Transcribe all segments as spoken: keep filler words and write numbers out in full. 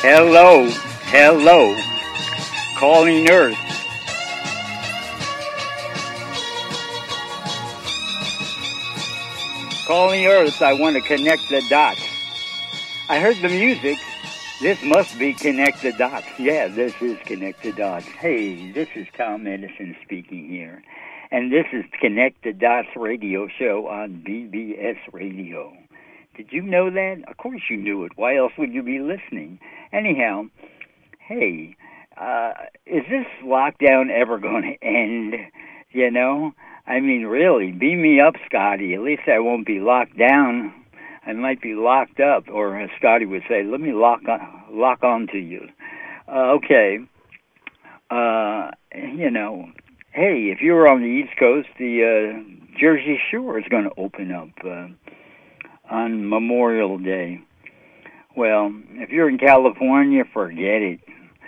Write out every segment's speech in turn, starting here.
Hello, hello, calling Earth. Calling Earth, I want to connect the dots. I heard the music. This must be Connect the Dots. Yeah, this is Connect the Dots. Hey, this is Tom Edison speaking here. And this is Connect the Dots radio show on B B S Radio. Did you know that? Of course you knew it. Why else would you be listening? Anyhow, hey, uh, is this lockdown ever going to end? You know? I mean, really, beam me up, Scotty. At least I won't be locked down. I might be locked up, or as Scotty would say, let me lock on, lock on to you. Uh, okay. Uh, you know, hey, if you're on the East Coast, the uh, Jersey Shore is going to open up uh, on Memorial Day. Well, if you're in California, forget it.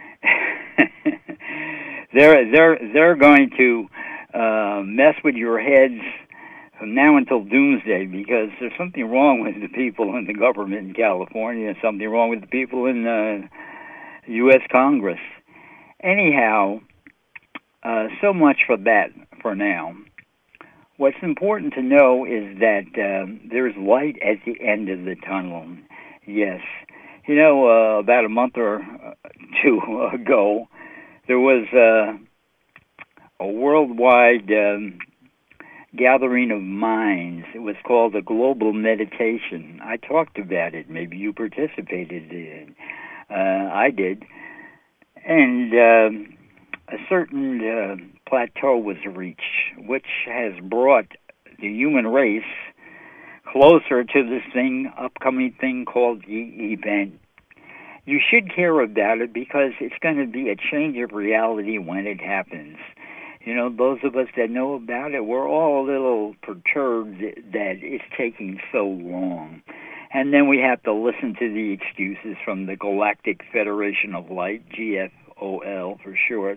they're they're they're going to uh, mess with your heads from now until doomsday, because there's something wrong with the people in the government in California, and something wrong with the people in the U S Congress. Anyhow, uh, so much for that for now. What's important to know is that uh, there's light at the end of the tunnel. Yes. You know, uh, about a month or two ago, there was uh, a worldwide Um, gathering of minds. It was called a global meditation. I talked about it. Maybe you participated in it. Uh, I did. And uh, a certain uh, plateau was reached, which has brought the human race closer to this thing, upcoming thing called the event. You should care about it because it's going to be a change of reality when it happens. You know, those of us that know about it, we're all a little perturbed that it's taking so long. And then we have to listen to the excuses from the Galactic Federation of Light, G F O L for short,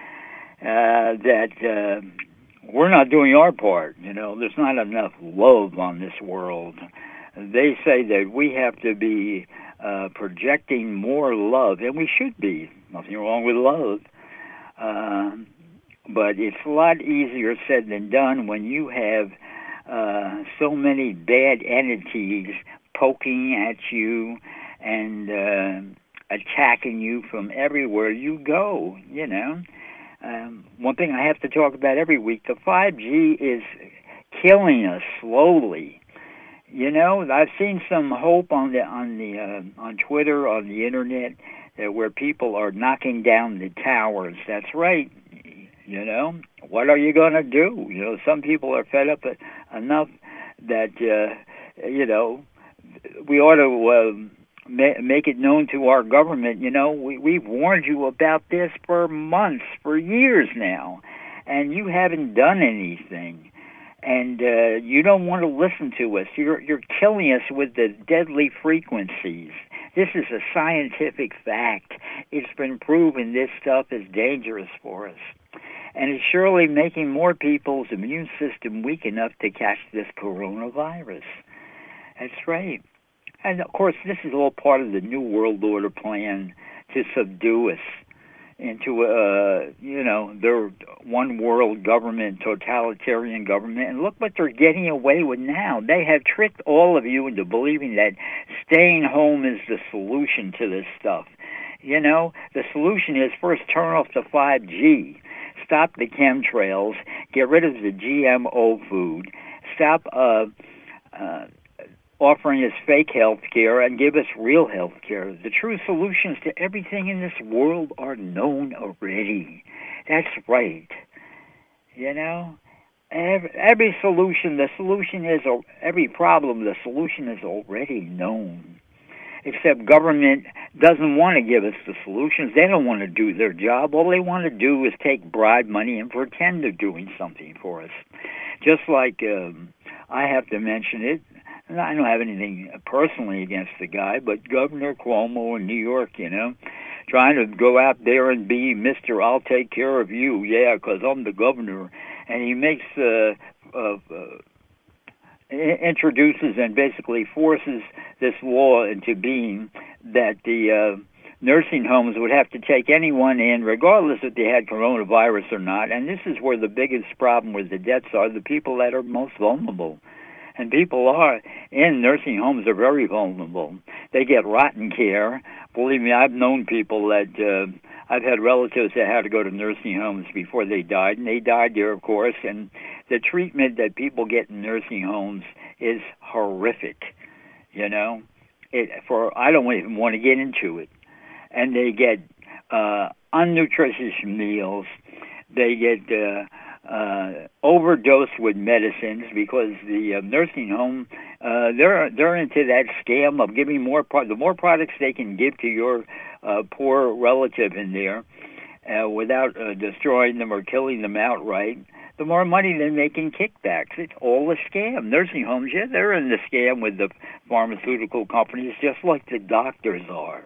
uh, that uh, we're not doing our part. You know, there's not enough love on this world. They say that we have to be uh, projecting more love, and we should be. Nothing wrong with love. Uh, But it's a lot easier said than done when you have uh, so many bad entities poking at you and uh, attacking you from everywhere you go, you know. Um, one thing I have to talk about every week, the five G is killing us slowly. You know, I've seen some hope on the on the uh, on Twitter, on the internet, uh, where people are knocking down the towers. That's right. You know, what are you going to do? You know, some people are fed up enough that, uh, you know, we ought to uh, ma- make it known to our government, you know, we, we've warned you about this for months, for years now, and you haven't done anything. And uh, you don't want to listen to us. You're, you're killing us with the deadly frequencies. This is a scientific fact. It's been proven this stuff is dangerous for us. And it's surely making more people's immune system weak enough to catch this coronavirus. That's right. And, of course, this is all part of the New World Order plan to subdue us into, uh, you know, their one world government, totalitarian government. And look what they're getting away with now. They have tricked all of you into believing that staying home is the solution to this stuff. You know, the solution is first turn off the five G. Stop the chemtrails, get rid of the G M O food, stop uh, uh, offering us fake health care and give us real health care. The true solutions to everything in this world are known already. That's right. You know, every, every solution, the solution is, every problem, the solution is already known. Except government doesn't want to give us the solutions. They don't want to do their job. All they want to do is take bribe money and pretend they're doing something for us. Just like um, I have to mention it, and I don't have anything personally against the guy, but Governor Cuomo in New York, you know, trying to go out there and be Mister I'll take care of you, yeah, because I'm the governor. And he makes uh, uh, uh, introduces and basically forces this law into being that the uh, nursing homes would have to take anyone in, regardless if they had coronavirus or not. And this is where the biggest problem with the deaths are, the people that are most vulnerable. And people are in nursing homes are very vulnerable. They get rotten care. Believe me, I've known people that, uh, I've had relatives that had to go to nursing homes before they died, and they died there, of course. And the treatment that people get in nursing homes is horrific, you know. It, for I don't even want to get into it. And they get uh, unnutritious meals. They get uh, uh, overdosed with medicines because the uh, nursing home uh, they're they're into that scam of giving more pro- the more products they can give to your uh, poor relative in there uh, without uh, destroying them or killing them outright. The more money they're making kickbacks. It's all a scam. Nursing homes, yeah, they're in the scam with the pharmaceutical companies, just like the doctors are.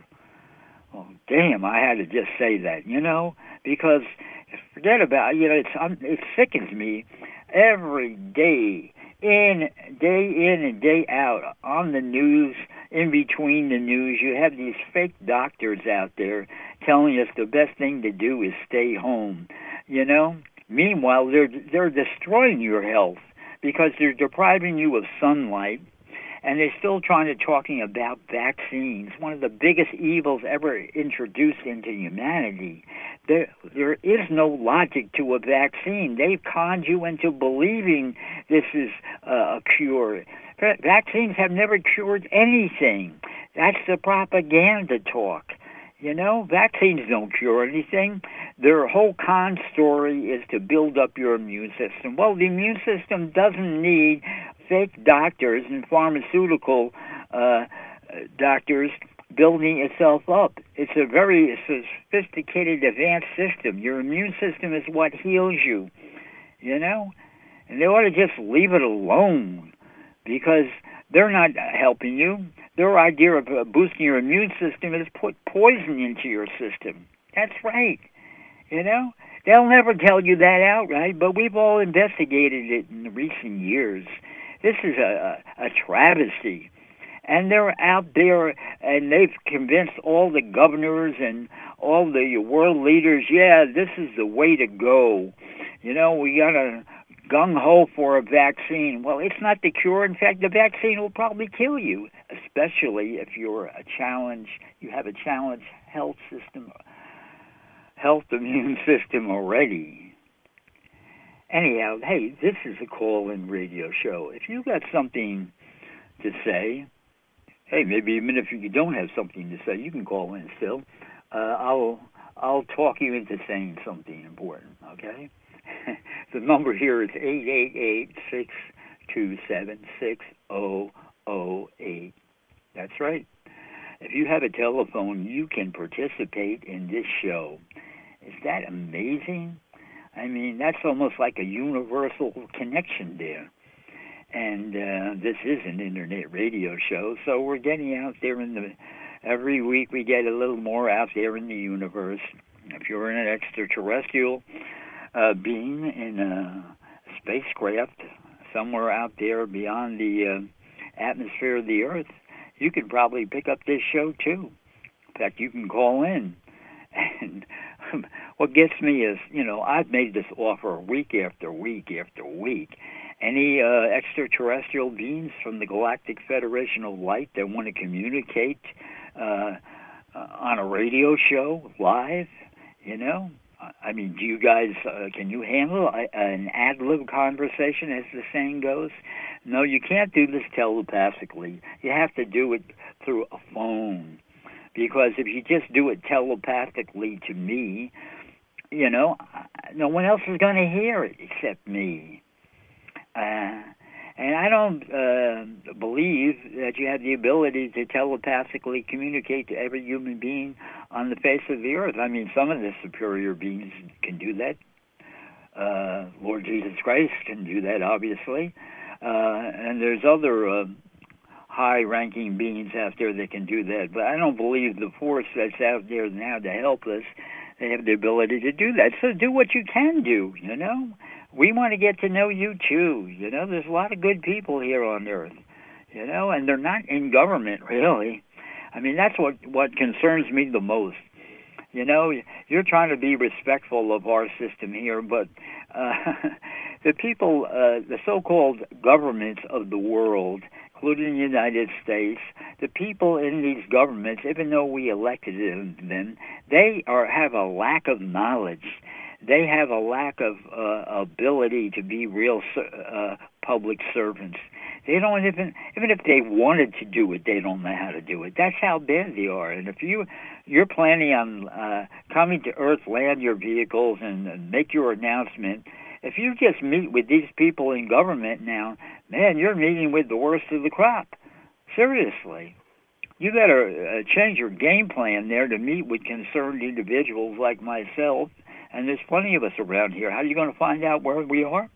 Oh, damn, I had to just say that, you know, because forget about, you know, it's um, it sickens me every day, in, day in and day out, on the news, in between the news, you have these fake doctors out there telling us the best thing to do is stay home, you know. Meanwhile, they're they're destroying your health because they're depriving you of sunlight, and they're still trying to talking about vaccines, one of the biggest evils ever introduced into humanity. There there is no logic to a vaccine. They've conned you into believing this is uh, a cure. Vaccines have never cured anything. That's the propaganda talk. You know, vaccines don't cure anything. Their whole con story is to build up your immune system. Well, the immune system doesn't need fake doctors and pharmaceutical uh, doctors building itself up. It's a very sophisticated, advanced system. Your immune system is what heals you, you know? And they ought to just leave it alone because they're not helping you. Their idea of uh, boosting your immune system is put poison into your system. That's right. You know, they'll never tell you that outright, but we've all investigated it in recent years. This is a, a, a travesty. And they're out there, and they've convinced all the governors and all the world leaders, yeah, this is the way to go. You know, we got to gung-ho for a vaccine. Well, it's not the cure. In fact, the vaccine will probably kill you, especially if you're a challenge, you have a challenged health system, health immune system already. Anyhow, hey, this is a call-in radio show. If you got something to say, hey, maybe even if you don't have something to say, you can call in still. Uh, I'll I'll talk you into saying something important, okay? The number here is eight eight eight, six two seven, six zero zero eight. That's right. If you have a telephone, you can participate in this show. Is that amazing? I mean, that's almost like a universal connection there. And uh, this is an internet radio show, so we're getting out there in the... Every week we get a little more out there in the universe. If you're in an extraterrestrial uh, being in a spacecraft somewhere out there beyond the uh, atmosphere of the Earth, you can probably pick up this show too. In fact, you can call in. And what gets me is, you know, I've made this offer week after week after week. Any uh, extraterrestrial beings from the Galactic Federation of Light that want to communicate uh, uh, on a radio show live, you know? I mean, do you guys, uh, can you handle a, an ad-lib conversation, as the saying goes? No, you can't do this telepathically. You have to do it through a phone. Because if you just do it telepathically to me, you know, no one else is going to hear it except me. Uh, and I don't uh, believe that you have the ability to telepathically communicate to every human being on the face of the earth. I mean, some of the superior beings can do that. Uh, Lord Jesus Christ can do that, obviously. Uh, and there's other uh, high-ranking beings out there that can do that. But I don't believe the force that's out there now to help us, they have the ability to do that. So do what you can do, you know? We want to get to know you, too. You know, there's a lot of good people here on Earth, you know, and they're not in government, really. I mean, that's what, what concerns me the most. You know, you're trying to be respectful of our system here, but uh, the people, uh, the so-called governments of the world, including the United States, the people in these governments, even though we elected them, they are have a lack of knowledge. They have a lack of uh, ability to be real uh, public servants. They don't even, even if they wanted to do it, they don't know how to do it. That's how bad they are. And if you, you're planning on uh, coming to Earth, land your vehicles, and, and make your announcement, if you just meet with these people in government now, man, you're meeting with the worst of the crop. Seriously. You better uh, change your game plan there to meet with concerned individuals like myself. And there's plenty of us around here. How are you going to find out where we are?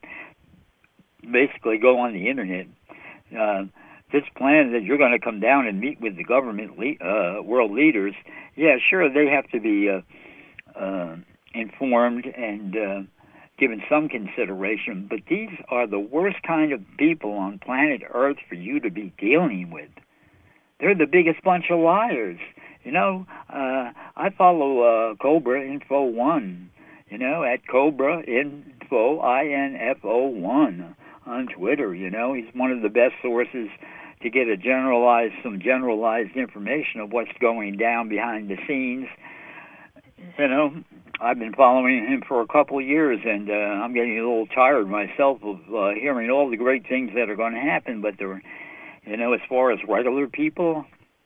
Basically, go on the Internet. Uh, this plan that you're going to come down and meet with the government le- uh, world leaders, yeah, sure, they have to be uh, uh, informed and uh, given some consideration, but these are the worst kind of people on planet Earth for you to be dealing with. They're the biggest bunch of liars. You know, uh, I follow uh, Cobra Info One, you know, at Cobra Info, I N F O one. On Twitter, you know, he's one of the best sources to get a generalized, some generalized information of what's going down behind the scenes. You know, I've been following him for a couple of years, and uh, I'm getting a little tired myself of uh, hearing all the great things that are going to happen. But they're, you know, as far as regular people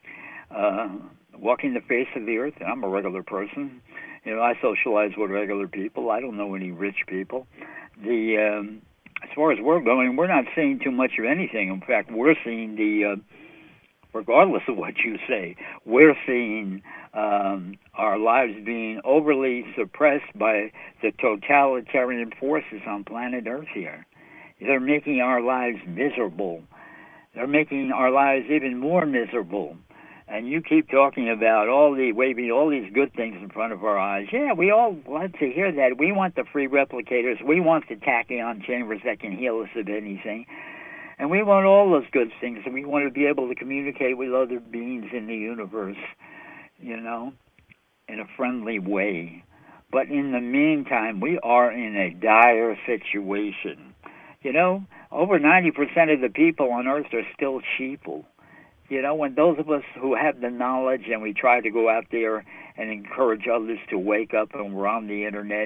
uh, walking the face of the earth, and I'm a regular person. You know, I socialize with regular people. I don't know any rich people. The um, As far as we're going, we're not seeing too much of anything. In fact, we're seeing the, uh, regardless of what you say, we're seeing um, our lives being overly suppressed by the totalitarian forces on planet Earth here. They're making our lives miserable. They're making our lives even more miserable. And you keep talking about all the waving all these good things in front of our eyes. Yeah, we all want to hear that. We want the free replicators. We want the tachyon chambers that can heal us of anything. And we want all those good things. And we want to be able to communicate with other beings in the universe, you know, in a friendly way. But in the meantime, we are in a dire situation. You know, over ninety percent of the people on Earth are still sheeple. You know, when those of us who have the knowledge and we try to go out there and encourage others to wake up, and we're on the Internet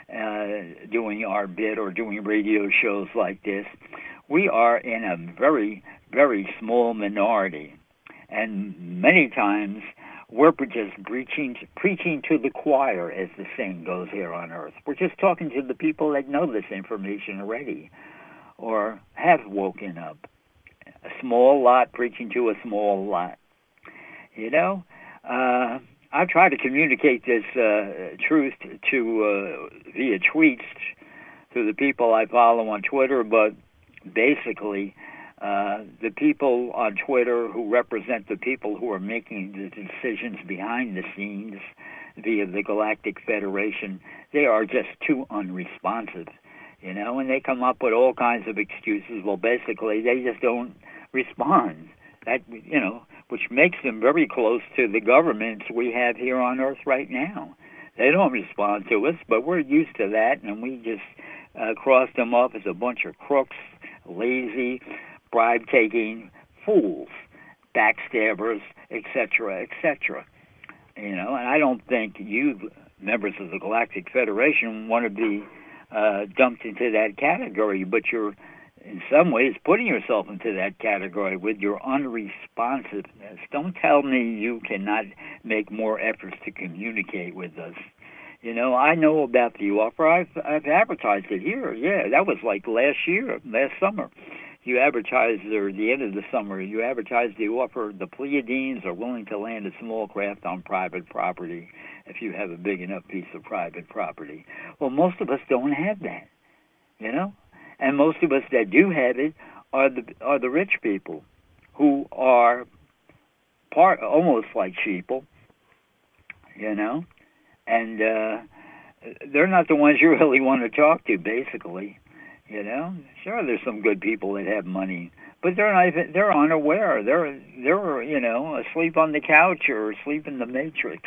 uh, doing our bit or doing radio shows like this, we are in a very, very small minority. And many times we're just preaching, preaching to the choir, as the saying goes here on Earth. We're just talking to the people that know this information already or have woken up. A small lot preaching to a small lot. You know, uh, I try to communicate this uh, truth to uh, via tweets to the people I follow on Twitter, but basically uh, the people on Twitter who represent the people who are making the decisions behind the scenes via the Galactic Federation, they are just too unresponsive. You know, and they come up with all kinds of excuses. Well, basically, they just don't respond. That, you know, which makes them very close to the governments we have here on Earth right now. They don't respond to us, but we're used to that, and we just uh, cross them off as a bunch of crooks, lazy, bribe-taking fools, backstabbers, et cetera, et cetera. You know, and I don't think you, members of the Galactic Federation, want to be Uh, dumped into that category, but you're in some ways putting yourself into that category with your unresponsiveness. Don't tell me you cannot make more efforts to communicate with us. You know, I know about the offer. I've, I've advertised it here. Yeah, that was like last year, last summer. You advertised, or the end of the summer, you advertised the offer. The Pleiadians are willing to land a small craft on private property if you have a big enough piece of private property. Well, most of us don't have that, you know? And most of us that do have it are the are the rich people who are part almost like sheeple, you know? And uh, they're not the ones you really want to talk to, basically. You know, sure, there's some good people that have money, but they're not even, they're unaware. They're they're you know asleep on the couch or asleep in the matrix,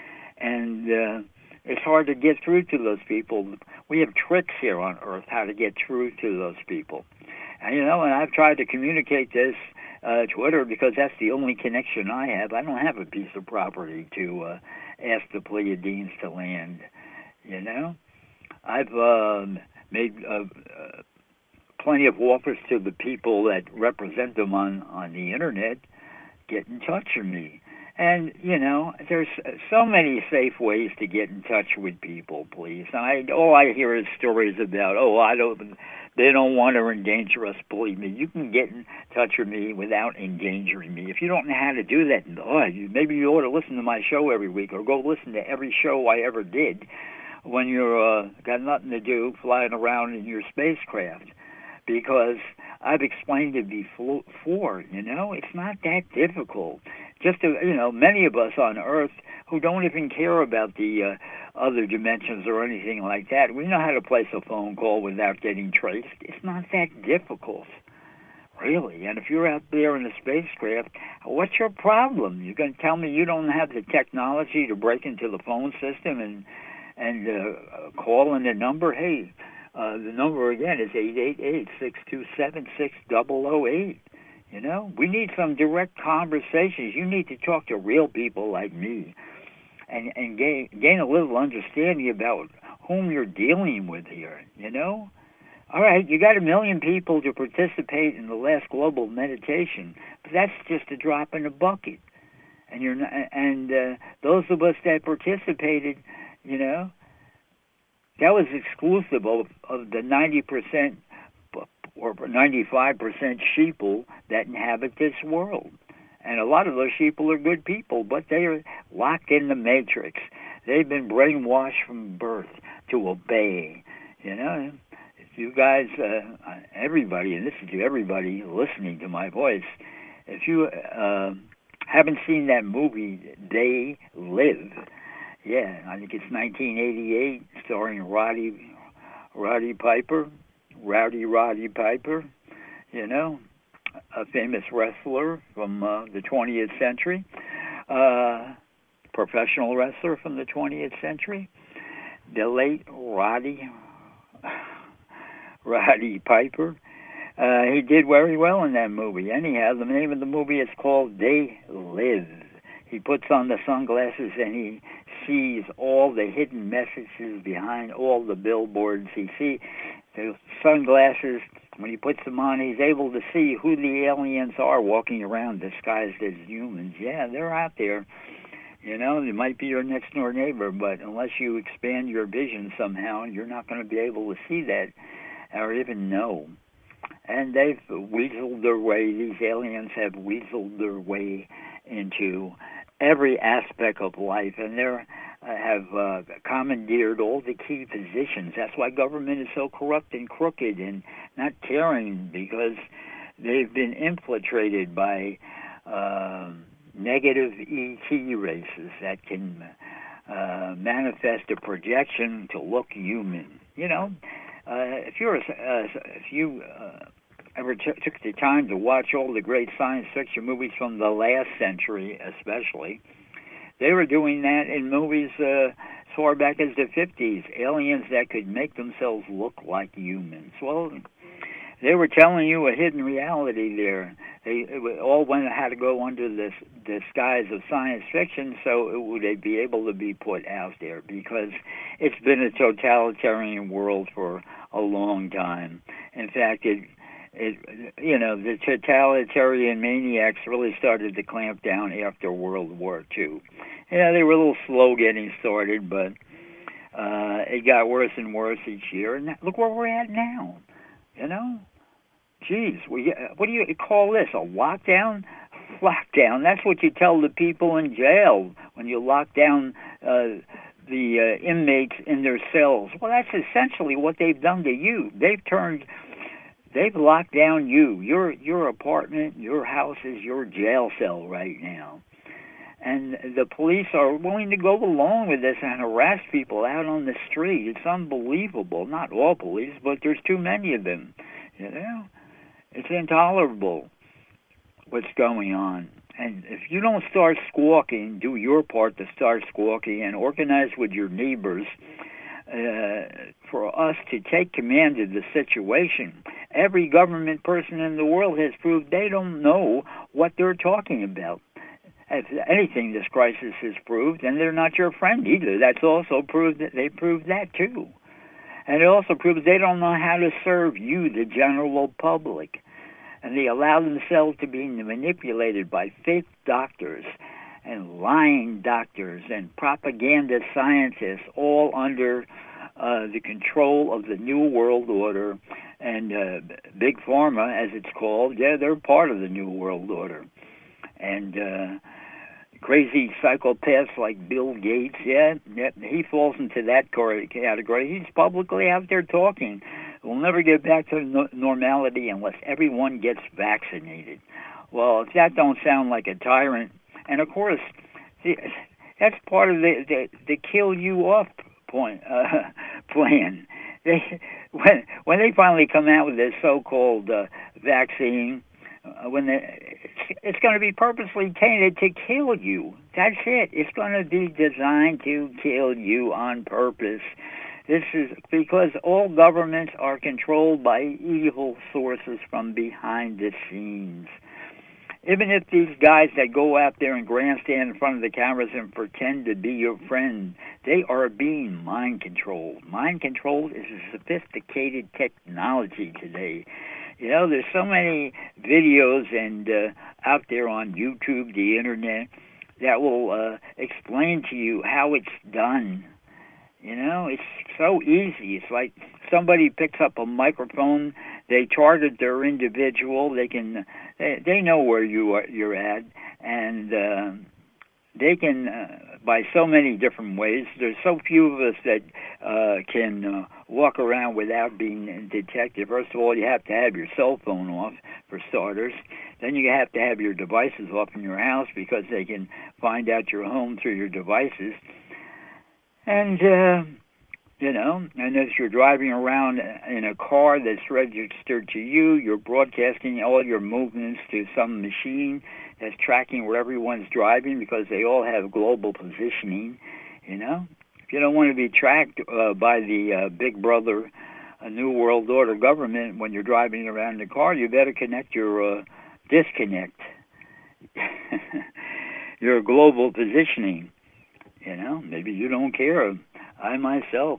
and uh, it's hard to get through to those people. We have tricks here on Earth how to get through to those people, and you know, and I've tried to communicate this uh, Twitter because that's the only connection I have. I don't have a piece of property to uh, ask the Pleiadians to land. You know, I've um, made uh, uh, plenty of offers to the people that represent them on, on the internet. Get in touch with me. And, you know, there's so many safe ways to get in touch with people, please. And I, all I hear is stories about, oh, I don't, they don't want to endanger us. Believe me, you can get in touch with me without endangering me. If you don't know how to do that, oh, you, maybe you ought to listen to my show every week or go listen to every show I ever did when you're uh, got nothing to do flying around in your spacecraft. Because I've explained it before, you know, it's not that difficult. Just, to, you know, many of us on Earth who don't even care about the uh, other dimensions or anything like that, we know how to place a phone call without getting traced. It's not that difficult, really. And if you're out there in a spacecraft, what's your problem? You're going to tell me you don't have the technology to break into the phone system and, and uh, call in the number? Hey, Uh, the number again is eight eight eight, six two seven, six zero zero eight. You know, we need some direct conversations. You need to talk to real people like me and, and gain, gain a little understanding about whom you're dealing with here, you know? All right, you got a million people to participate in the last global meditation, but that's just a drop in the bucket. And you're not, and uh, those of us that participated, you know, that was exclusive of, of the ninety percent or ninety-five percent sheeple that inhabit this world. And a lot of those sheeple are good people, but they are locked in the matrix. They've been brainwashed from birth to obey. You know, if you guys, uh, everybody, and this is to everybody listening to my voice, if you uh, haven't seen that movie, They Live, yeah, I think it's nineteen eighty-eight, starring Roddy, Roddy Piper, Rowdy Roddy Piper, you know, a famous wrestler from uh, the twentieth century, uh, professional wrestler from the twentieth century, the late Roddy, Roddy Piper. Uh, he did very well in that movie. Anyhow, the name of the movie is called They Live. He puts on the sunglasses and he sees all the hidden messages behind all the billboards. He sees the sunglasses. When he puts them on, he's able to see who the aliens are walking around disguised as humans. Yeah, they're out there. You know, they might be your next door neighbor, but unless you expand your vision somehow, you're not going to be able to see that or even know. And they've weaseled their way, these aliens have weaseled their way into every aspect of life, and they uh, have uh, commandeered all the key positions. That's why government is so corrupt and crooked and not caring, because they've been infiltrated by uh, negative E T races that can uh, manifest a projection to look human. You know, uh, if you're a, uh, if you uh, ever t- took the time to watch all the great science fiction movies from the last century, especially, they were doing that in movies uh, as far back as the fifties, aliens that could make themselves look like humans. Well, they were telling you a hidden reality there. They it all went had to go under the disguise of science fiction, so it would they be able to be put out there, because it's been a totalitarian world for a long time. In fact, it It, you know, the totalitarian maniacs really started to clamp down after World War Two. Yeah, they were a little slow getting started, but uh, it got worse and worse each year. And look where we're at now. You know, geez, we what do you call this? A lockdown? Lockdown. That's what you tell the people in jail when you lock down uh, the uh, inmates in their cells. Well, that's essentially what they've done to you. They've turned. They've locked down you. Your your apartment, your house is your jail cell right now. And the police are willing to go along with this and harass people out on the street. It's unbelievable. Not all police, but there's too many of them. You know, it's intolerable what's going on. And if you don't start squawking, do your part to start squawking and organize with your neighbors uh, for us to take command of the situation. Every government person in the world has proved they don't know what they're talking about. If anything, this crisis has proved, and they're not your friend either. That's also proved that they proved that too. And it also proves they don't know how to serve you, the general public. And they allow themselves to be manipulated by fake doctors and lying doctors and propaganda scientists, all under uh, the control of the New World Order and uh, Big Pharma, as it's called. Yeah, they're part of the New World Order. And uh, crazy psychopaths like Bill Gates, yeah, yeah, he falls into that category. He's publicly out there talking. We'll never get back to no- normality unless everyone gets vaccinated. Well, if that don't sound like a tyrant, and of course, see, that's part of the the, the kill you off point uh, plan. They, when when they finally come out with this so-called uh, vaccine, uh, when they, it's, it's going to be purposely tainted to kill you. That's it. It's going to be designed to kill you on purpose. This is because all governments are controlled by evil sources from behind the scenes. Even if these guys that go out there and grandstand in front of the cameras and pretend to be your friend, they are being mind controlled. Mind controlled is a sophisticated technology today. You know, there's so many videos and uh, out there on YouTube, the internet, that will uh, explain to you how it's done. You know, it's so easy. It's like somebody picks up a microphone, they target their individual, they can, they, they know where you are, you're at, and uh, they can, uh, by so many different ways, there's so few of us that uh, can uh, walk around without being detected. First of all, you have to have your cell phone off, for starters. Then you have to have your devices off in your house because they can find out your home through your devices. And, uh, you know, and if you're driving around in a car that's registered to you, you're broadcasting all your movements to some machine that's tracking where everyone's driving because they all have global positioning, you know. If you don't want to be tracked uh, by the uh, Big Brother, uh, New World Order government when you're driving around in the car, you better connect your uh, disconnect, your global positioning. You know, maybe you don't care. I myself,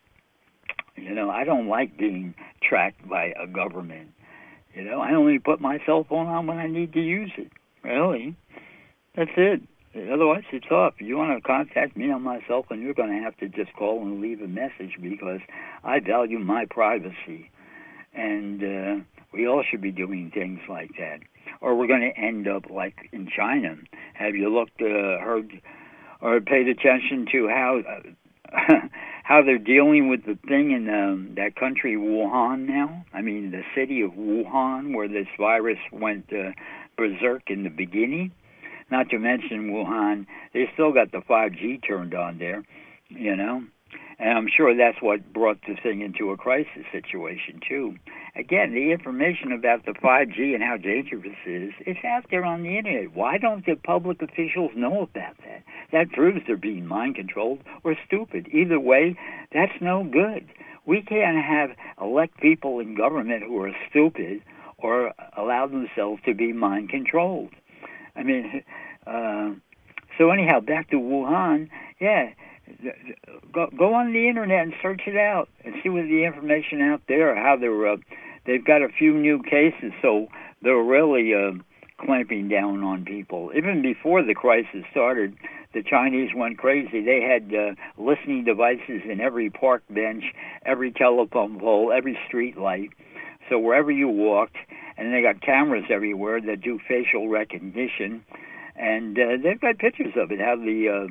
you know, I don't like being tracked by a government. You know, I only put my cell phone on when I need to use it. Really. That's it. Otherwise, it's off. If you want to contact me on my cell phone, you're going to have to just call and leave a message because I value my privacy. And uh, we all should be doing things like that. Or we're going to end up like in China. Have you looked, uh, heard... or paid attention to how uh, how they're dealing with the thing in um, that country, Wuhan, now? I mean, the city of Wuhan, where this virus went uh, berserk in the beginning. Not to mention Wuhan, they still got the five G turned on there, you know? And I'm sure that's what brought the thing into a crisis situation, too. Again, the information about the five G and how dangerous it is, it's out there on the Internet. Why don't the public officials know about that? That proves they're being mind-controlled or stupid. Either way, that's no good. We can't have elect people in government who are stupid or allow themselves to be mind-controlled. I mean, uh, so anyhow, back to Wuhan, yeah, Go, go on the internet and search it out and see what the information out there. How they're uh, they've got a few new cases, so they're really uh, clamping down on people. Even before the crisis started, the Chinese went crazy. They had uh, listening devices in every park bench, every telephone pole, every street light. So wherever you walked, and they got cameras everywhere that do facial recognition, and uh, they've got pictures of it. How the uh,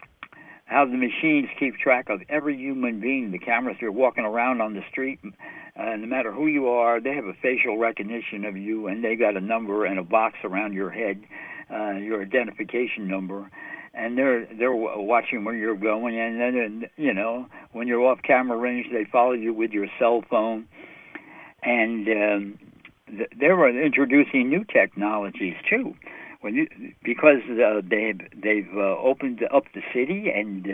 how the machines keep track of every human being. The cameras are walking around on the street, uh, no matter who you are, they have a facial recognition of you, and they got a number and a box around your head uh, your identification number, and they're they're watching where you're going, and then, you know, when you're off camera range, they follow you with your cell phone, and um, th- they were introducing new technologies too, when you, because uh, they've they've uh, opened up the city and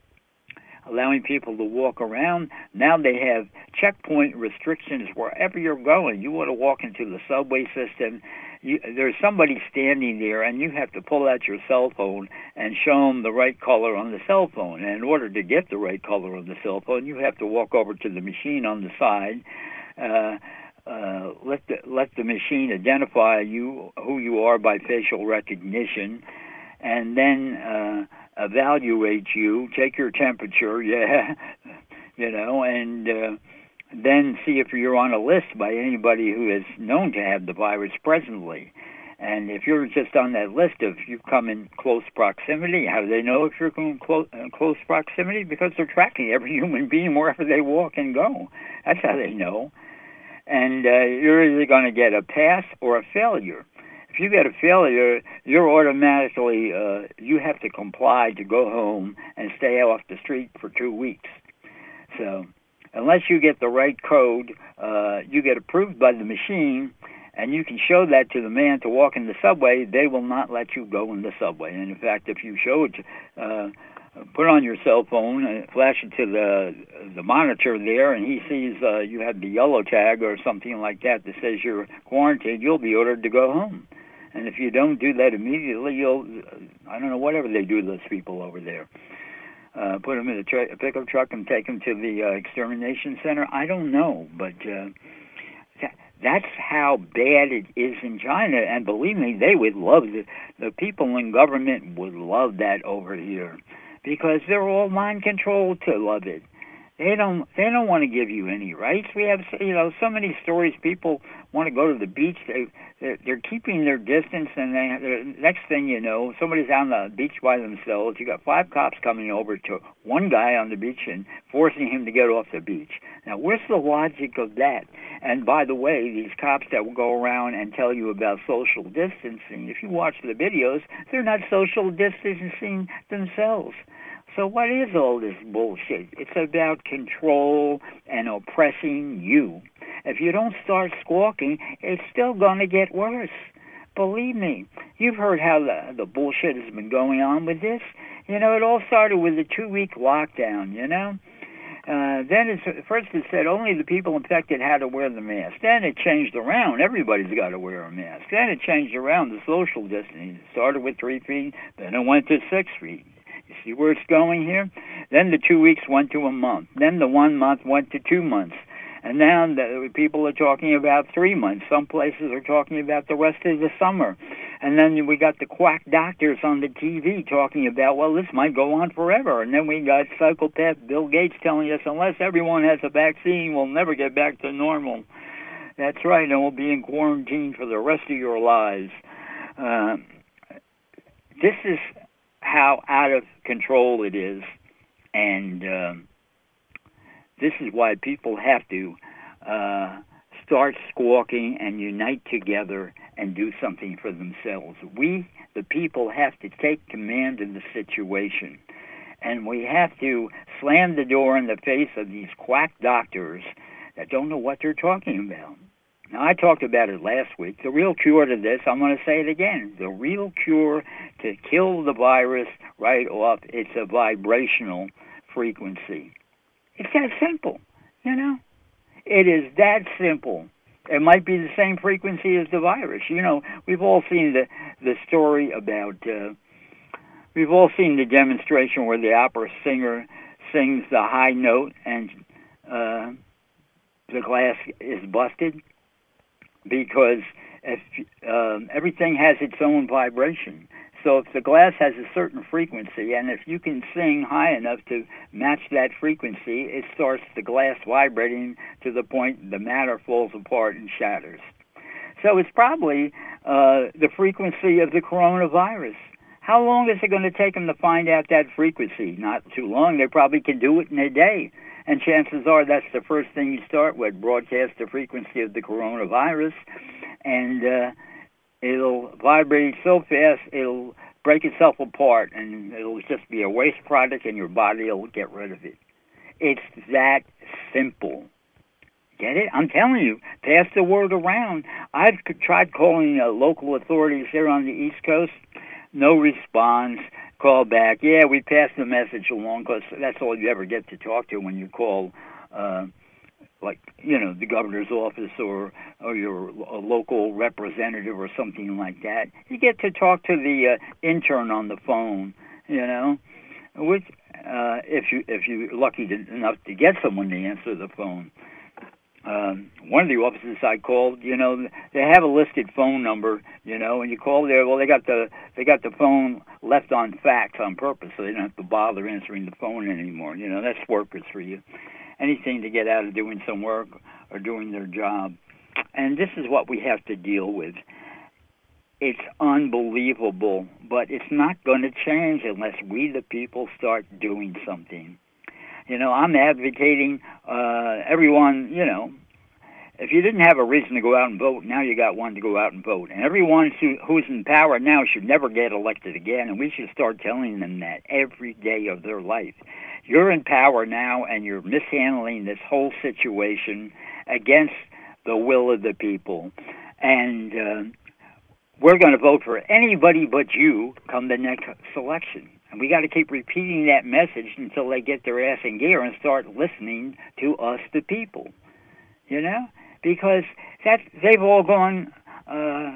uh, allowing people to walk around. Now they have checkpoint restrictions wherever you're going. You want to walk into the subway system, you, there's somebody standing there, and you have to pull out your cell phone and show them the right color on the cell phone. And in order to get the right color on the cell phone, you have to walk over to the machine on the side, uh, uh, let the let the machine identify you who you are by facial recognition, and then uh, evaluate you, take your temperature, yeah, you know, and uh, then see if you're on a list by anybody who is known to have the virus presently. And if you're just on that list, if you come in close proximity, how do they know if you're in close, uh, close proximity? Because they're tracking every human being wherever they walk and go. That's how they know. And uh, you're either going to get a pass or a failure. If you get a failure, you're automatically, uh, you have to comply to go home and stay off the street for two weeks. So unless you get the right code, uh, you get approved by the machine, and you can show that to the man to walk in the subway, they will not let you go in the subway. And in fact, if you show it, uh, put on your cell phone, and flash it to the the monitor there, and he sees uh, you have the yellow tag or something like that that says you're quarantined, you'll be ordered to go home. And if you don't do that immediately, you'll, I don't know, whatever they do to those people over there. Uh, put them in a, tra- a pickup truck and take them to the uh, extermination center. I don't know, but uh, th- that's how bad it is in China. And believe me, they would love it. The people in government would love that over here, because they're all mind controlled to love it. They don't. They don't want to give you any rights. We have, you know, so many stories. People want to go to the beach. They, they're, they're keeping their distance, and they, the next thing you know, somebody's on the beach by themselves. You got five cops coming over to one guy on the beach and forcing him to get off the beach. Now, where's the logic of that? And by the way, these cops that will go around and tell you about social distancing, if you watch the videos, they're not social distancing themselves. So what is all this bullshit? It's about control and oppressing you. If you don't start squawking, it's still going to get worse. Believe me. You've heard how the, the bullshit has been going on with this. You know, it all started with a two-week lockdown, you know? Uh, then it's, first it said only the people infected had to wear the mask. Then it changed around. Everybody's got to wear a mask. Then it changed around to social distancing. It started with three feet, then it went to six feet. You see where it's going here? Then the two weeks went to a month. Then the one month went to two months. And now the people are talking about three months. Some places are talking about the rest of the summer. And then we got the quack doctors on the T V talking about, well, this might go on forever. And then we got psychopath Bill Gates telling us, unless everyone has a vaccine, we'll never get back to normal. That's right, and we'll be in quarantine for the rest of your lives. Uh, this is how out of control it is, and uh, this is why people have to uh, start squawking and unite together and do something for themselves. We, the people, have to take command of the situation, and we have to slam the door in the face of these quack doctors that don't know what they're talking about. Now, I talked about it last week. The real cure to this, I'm going to say it again, the real cure to kill the virus right off, it's a vibrational frequency. It's that simple, you know? It is that simple. It might be the same frequency as the virus. You know, we've all seen the, the story about, uh, we've all seen the demonstration where the opera singer sings the high note and uh, the glass is busted. Because if um, everything has its own vibration. So if the glass has a certain frequency, and if you can sing high enough to match that frequency, it starts the glass vibrating to the point the matter falls apart and shatters. So it's probably uh, the frequency of the coronavirus. How long is it going to take them to find out that frequency? Not too long. They probably can do it in a day. And chances are that's the first thing you start with, broadcast the frequency of the coronavirus. And uh, it'll vibrate so fast it'll break itself apart, and it'll just be a waste product, and your body will get rid of it. It's that simple. Get it? I'm telling you, pass the word around. I've tried calling uh, local authorities here on the East Coast. No response. Call back. Yeah, we passed the message along, because that's all you ever get to talk to when you call, uh, like, you know, the governor's office or, or your a local representative or something like that. You get to talk to the uh, intern on the phone, you know, which, uh, if, you, if you're lucky to, enough to get someone to answer the phone. Um, one of the offices I called, you know, they have a listed phone number, you know, and you call there. Well, they got the they got the phone left on fax on purpose, so they don't have to bother answering the phone anymore. You know, that's workers for you. Anything to get out of doing some work or doing their job, and this is what we have to deal with. It's unbelievable, but it's not going to change unless we, the people, start doing something. You know, I'm advocating uh, everyone, you know, if you didn't have a reason to go out and vote, now you got one to go out and vote. And everyone who, who's in power now should never get elected again, and we should start telling them that every day of their life. You're in power now, and you're mishandling this whole situation against the will of the people. And uh, we're going to vote for anybody but you come the next election. And we got to keep repeating that message until they get their ass in gear and start listening to us, the people. You know, because that they've all gone uh,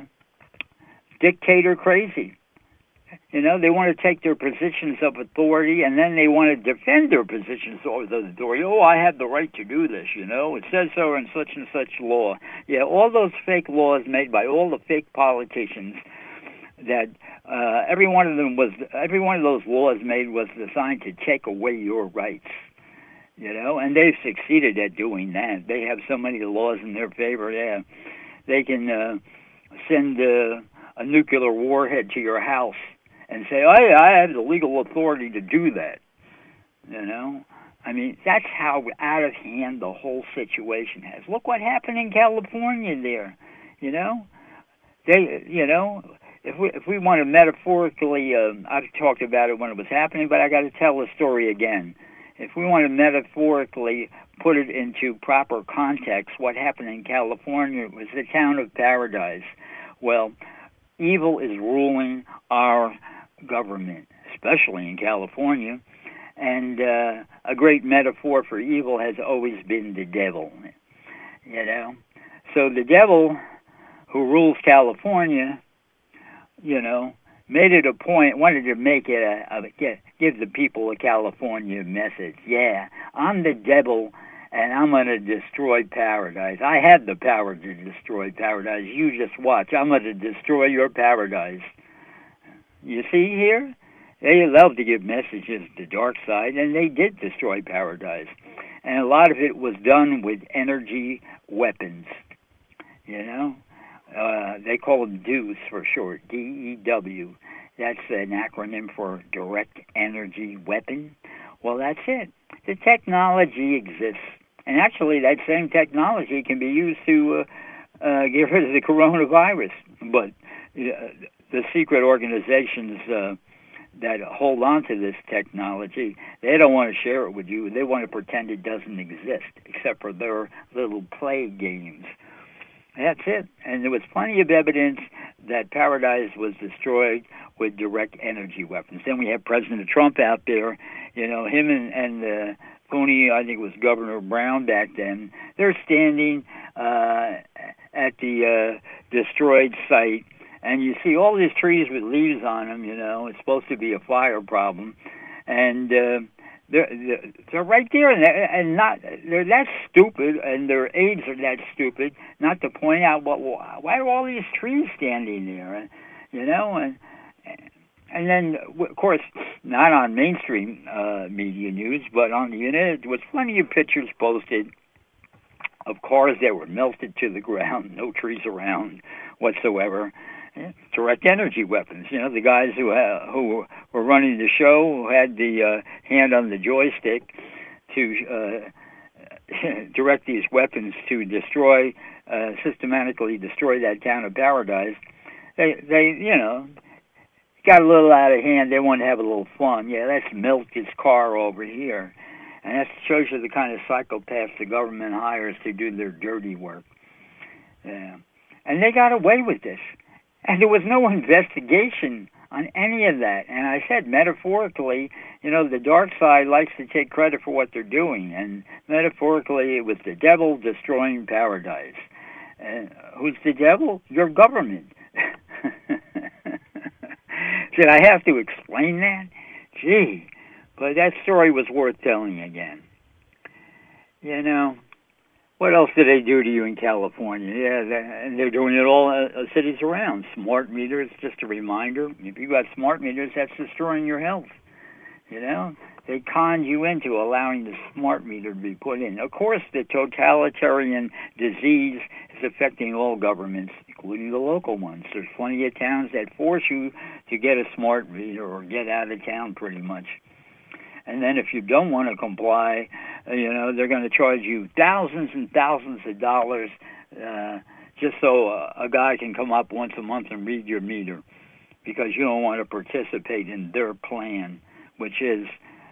dictator crazy. You know, they want to take their positions of authority, and then they want to defend their positions of authority. Oh, I have the right to do this. You know, it says so in such and such law. Yeah, all those fake laws made by all the fake politicians. That uh, every one of them was, every one of those laws made was designed to take away your rights, you know, and they've succeeded at doing that. They have so many laws in their favor. Yeah, they can uh, send uh, a nuclear warhead to your house and say, "I, I have the legal authority to do that." You know, I mean, that's how out of hand the whole situation has. Look what happened in California there. You know, they, you know. If we if we want to metaphorically, uh, I've talked about it when it was happening, but I got to tell the story again. If we want to metaphorically put it into proper context, what happened in California was the town of Paradise. Well, evil is ruling our government, especially in California, and uh, a great metaphor for evil has always been the devil. You know, so the devil who rules California, you know, made it a point, wanted to make it a, a get, give the people of California a message. Yeah, I'm the devil, and I'm going to destroy paradise. I have the power to destroy paradise. You just watch. I'm going to destroy your paradise. You see here? They love to give messages to the dark side, and they did destroy paradise. And a lot of it was done with energy weapons, you know? Uh, they call them DEWs for short, D E W. That's an acronym for Direct Energy Weapon. Well, that's it. The technology exists. And actually, that same technology can be used to uh, uh, get rid of the coronavirus. But uh, the secret organizations uh, that hold on to this technology, they don't want to share it with you. They want to pretend it doesn't exist, except for their little play games. That's it. And there was plenty of evidence that Paradise was destroyed with direct energy weapons. Then we have President Trump out there, you know, him and, and uh, Cooney, I think it was Governor Brown back then, they're standing uh, at the uh, destroyed site, and you see all these trees with leaves on them, you know, it's supposed to be a fire problem, and uh, They're, they're right there, and, and not they're that stupid, and their aides are that stupid not to point out what why are all these trees standing there, you know, and and then of course not on mainstream uh, media news, but on the internet there was plenty of pictures posted of cars that were melted to the ground, no trees around whatsoever. Direct energy weapons. You know, the guys who uh, who were running the show, who had the uh, hand on the joystick to uh, direct these weapons to destroy, uh, systematically destroy that town of Paradise. they, they, you know, got a little out of hand. They want to have a little fun. Yeah, let's milk this car over here. And that shows you the kind of psychopaths the government hires to do their dirty work. Yeah. And they got away with this. And there was no investigation on any of that. And I said, metaphorically, you know, the dark side likes to take credit for what they're doing. And metaphorically, it was the devil destroying paradise. And who's the devil? Your government. Did I have to explain that? Gee. But that story was worth telling again. You know, what else do they do to you in California? Yeah, they're, and they're doing it all uh, cities around. Smart meters, just a reminder. If you got smart meters, that's destroying your health. You know, they conned you into allowing the smart meter to be put in. Of course, the totalitarian disease is affecting all governments, including the local ones. There's plenty of towns that force you to get a smart meter or get out of town pretty much. And then if you don't want to comply, uh, you know, they're going to charge you thousands and thousands of dollars uh, just so uh, a guy can come up once a month and read your meter because you don't want to participate in their plan, which is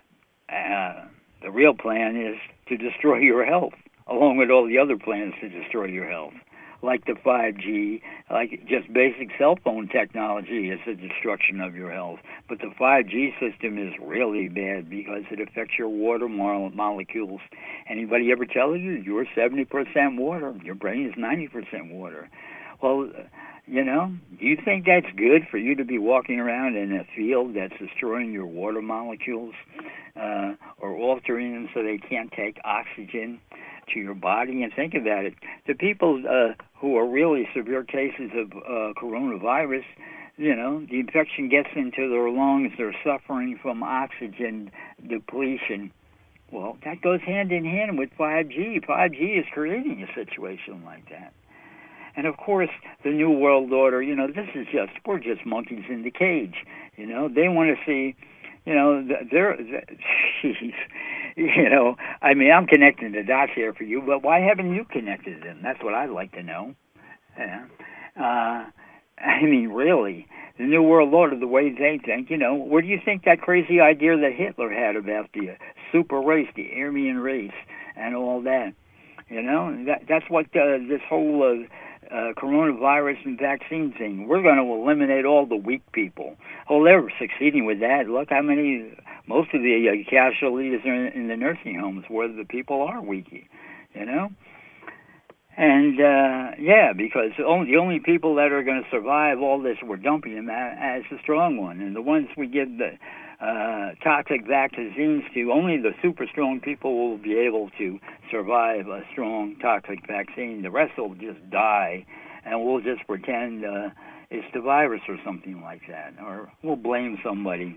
uh, the real plan is to destroy your health, along with all the other plans to destroy your health, like the five G, like just basic cell phone technology is the destruction of your health. But the five G system is really bad because it affects your water mo- molecules. Anybody ever tell you you're seventy percent water? Your brain is ninety percent water. Well, you know, do you think that's good for you to be walking around in a field that's destroying your water molecules uh, or altering them so they can't take oxygen to your body? And think about it. The people uh, who are really severe cases of uh, coronavirus, you know, the infection gets into their lungs. They're suffering from oxygen depletion. Well, that goes hand in hand with five G. five G is creating a situation like that. And, of course, the New World Order, you know, this is just, we're just monkeys in the cage. You know, they want to see, you know, they're, geez, you know, I mean, I'm connecting the dots here for you, but why haven't you connected them? That's what I'd like to know. Yeah. Uh, I mean, really, the New World Order, the way they think, you know, where do you think that crazy idea that Hitler had about the uh, super race, the Aryan race, and all that? You know, that, that's what uh, this whole uh, uh, coronavirus and vaccine thing, we're going to eliminate all the weak people. Oh, they're succeeding with that. Look how many, most of the uh, casualties are in, in the nursing homes where the people are weak, you know? And, uh, yeah, because only, the only people that are going to survive all this, we're dumping them as, as the strong one. And the ones we give the uh, toxic vaccines to, only the super strong people will be able to survive a strong toxic vaccine. The rest will just die, and we'll just pretend uh, it's the virus or something like that, or we'll blame somebody.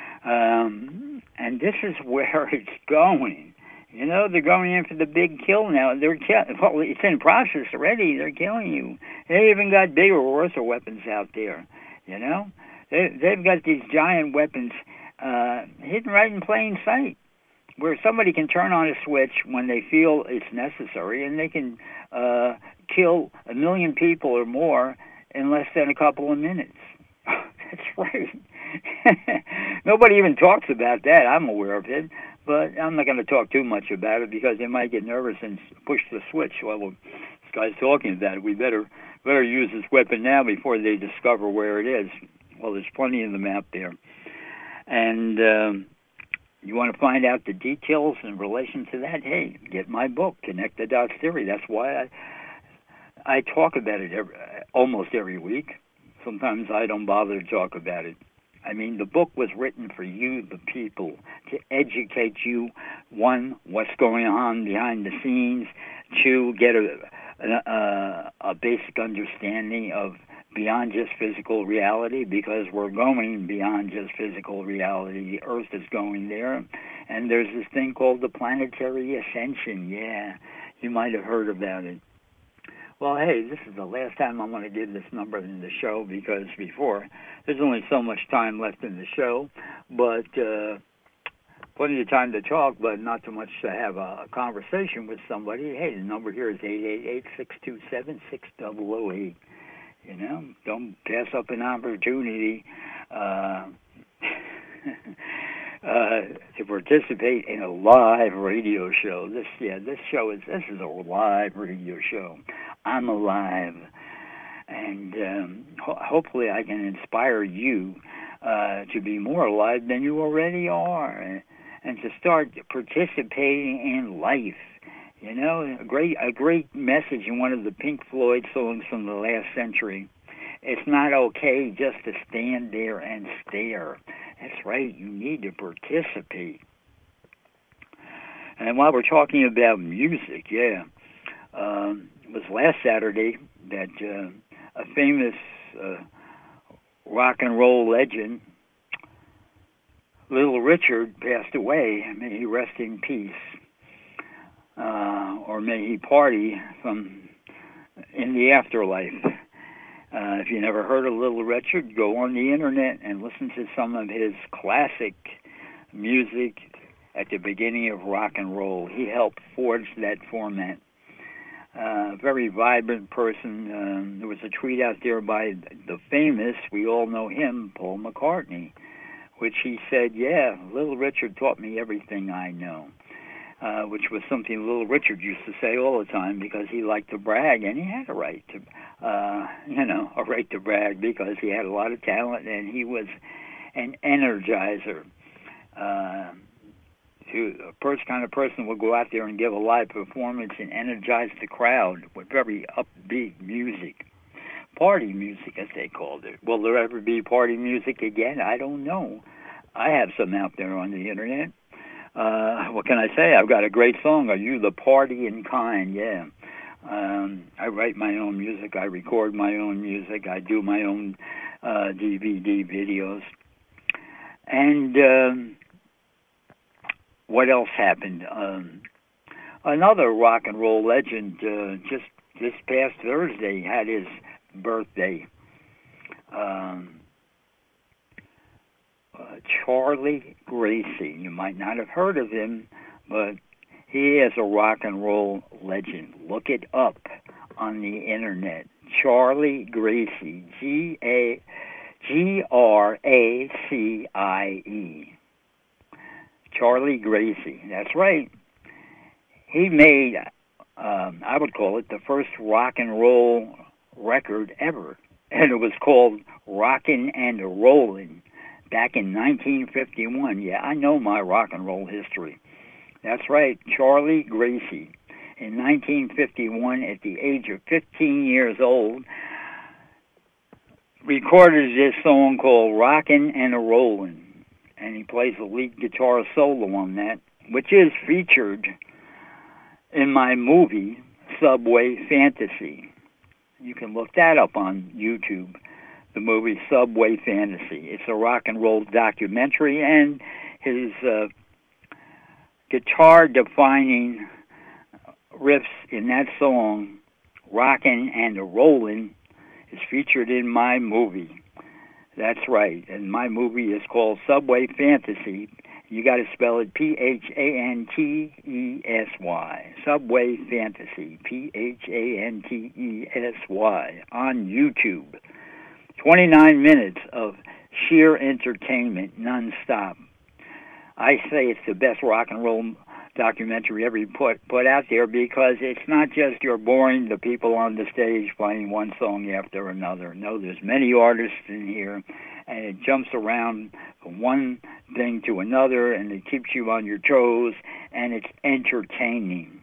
Um, and this is where it's going. You know, they're going in for the big kill now. They're kill- well, it's in process already. They're killing you. They even got bigger, worse weapons out there. You know, they, they've got these giant weapons uh, hidden right in plain sight, where somebody can turn on a switch when they feel it's necessary, and they can uh, kill a million people or more in less than a couple of minutes. That's right. Nobody even talks about that. I'm aware of it. But I'm not going to talk too much about it because they might get nervous and push the switch. Well, well this guy's talking about it. We better better use this weapon now before they discover where it is. Well, there's plenty in the map there. And um, you want to find out the details in relation to that? Hey, get my book, Connect the Dots Theory. That's why I, I talk about it every, almost every week. Sometimes I don't bother to talk about it. I mean, the book was written for you, the people, to educate you, one, what's going on behind the scenes, two, get a, a, a basic understanding of beyond just physical reality, because we're going beyond just physical reality. The Earth is going there, and there's this thing called the planetary ascension. Yeah, you might have heard about it. Well, hey, this is the last time I'm going to give this number in the show because before, there's only so much time left in the show, but uh, plenty of time to talk, but not too much to have a conversation with somebody. Hey, the number here is eight eight eight, six two seven, six zero zero eight. You know, don't pass up an opportunity uh, uh, to participate in a live radio show. This, yeah, this show is this is a live radio show. I'm alive, and um, ho- hopefully, I can inspire you uh, to be more alive than you already are, and to start participating in life. You know, a great a great message in one of the Pink Floyd songs from the last century. It's not okay just to stand there and stare. That's right, you need to participate. And while we're talking about music, yeah, um, it was last Saturday that uh, a famous uh, rock and roll legend, Little Richard, passed away. May he rest in peace. Uh, or may he party from in the afterlife. Uh, if you never heard of Little Richard, go on the internet and listen to some of his classic music at the beginning of rock and roll. He helped forge that format. Uh, very vibrant person. Um, there was a tweet out there by the famous, we all know him, Paul McCartney, which he said, yeah, Little Richard taught me everything I know. Uh, which was something Little Richard used to say all the time because he liked to brag, and he had a right to, uh, you know, a right to brag because he had a lot of talent and he was an energizer. Uh, to a person, kind of person would go out there and give a live performance and energize the crowd with very upbeat music. Party music, as they called it. Will there ever be party music again? I don't know. I have some out there on the internet. Uh, what can I say? I've got a great song. Are You the Partying Kind? Yeah. Um, I write my own music. I record my own music. I do my own uh, D V D videos. And um, what else happened? Um, another rock and roll legend uh, just this past Thursday had his birthday. Um, Uh, Charlie Gracie. You might not have heard of him, but he is a rock and roll legend. Look it up on the internet. Charlie Gracie. G A G R A C I E. Charlie Gracie. That's right. He made, um, I would call it, the first rock and roll record ever. And it was called Rockin' and Rollin'. Back in nineteen fifty-one, yeah, I know my rock and roll history. That's right, Charlie Gracie. In nineteen fifty-one, at the age of fifteen years old, recorded this song called Rockin' and Rollin'. And he plays the lead guitar solo on that, which is featured in my movie, Subway Fantasy. You can look that up on YouTube. The movie Subway Fantasy. It's a rock and roll documentary, and his uh, guitar-defining riffs in that song, Rockin' and Rollin', is featured in my movie. That's right, and my movie is called Subway Fantasy. You got to spell it P H A N T E S Y. Subway Fantasy, P H A N T E S Y, on YouTube. twenty-nine minutes of sheer entertainment, nonstop. I say it's the best rock and roll documentary ever put put out there because it's not just you're boring the people on the stage playing one song after another. No, there's many artists in here, and it jumps around from one thing to another, and it keeps you on your toes, and it's entertaining.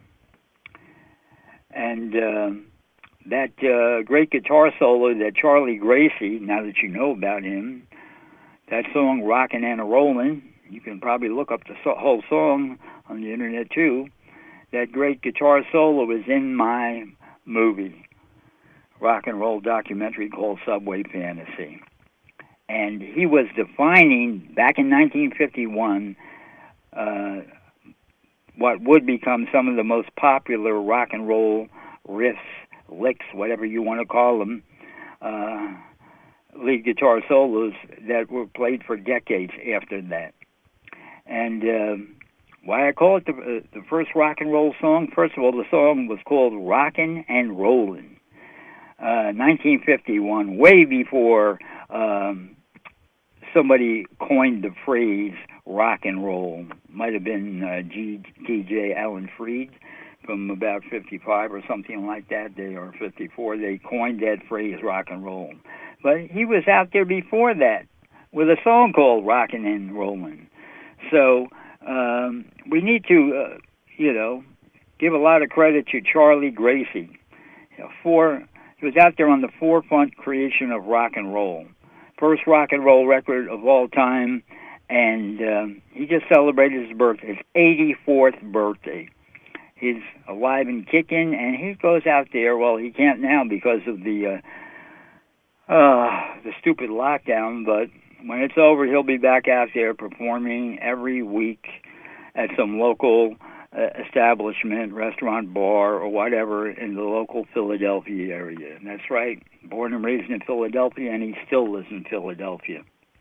And uh, that uh, great guitar solo that Charlie Gracie, now that you know about him, that song Rockin' and Rollin', you can probably look up the so- whole song on the internet too. That great guitar solo is in my movie, rock and roll documentary called Subway Fantasy. And he was defining, back in nineteen fifty-one, uh, what would become some of the most popular rock and roll riffs, licks, whatever you want to call them, uh, lead guitar solos that were played for decades after that. And uh, why I call it the, uh, the first rock and roll song? First of all, the song was called Rockin' and Rollin'. uh, nineteen fifty-one, way before um, somebody coined the phrase rock and roll. Might have been uh, G, D J Alan Freed from about fifty-five or something like that, they or fifty-four. They coined that phrase rock and roll. But he was out there before that with a song called Rockin' and Rollin'. So um, we need to, uh, you know, give a lot of credit to Charlie Gracie. You know, for, he was out there on the forefront creation of rock and roll. First rock and roll record of all time, and um, he just celebrated his birthday, his eighty-fourth birthday. He's alive and kicking, and he goes out there. Well, he can't now because of the uh, uh, the stupid lockdown, but when it's over, he'll be back out there performing every week at some local uh, establishment, restaurant, bar, or whatever in the local Philadelphia area. And that's right, born and raised in Philadelphia, and he still lives in Philadelphia.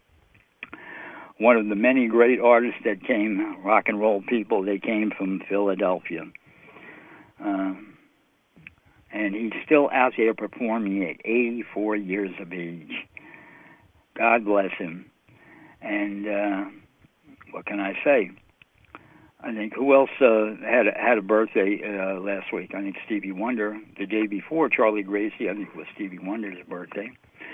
One of the many great artists that came, rock and roll people, they came from Philadelphia. Um, and he's still out there performing at eighty-four years of age. God bless him. And uh, what can I say? I think who else uh, had a, had a birthday uh, last week? I think Stevie Wonder. The day before Charlie Gracie, I think it was Stevie Wonder's birthday.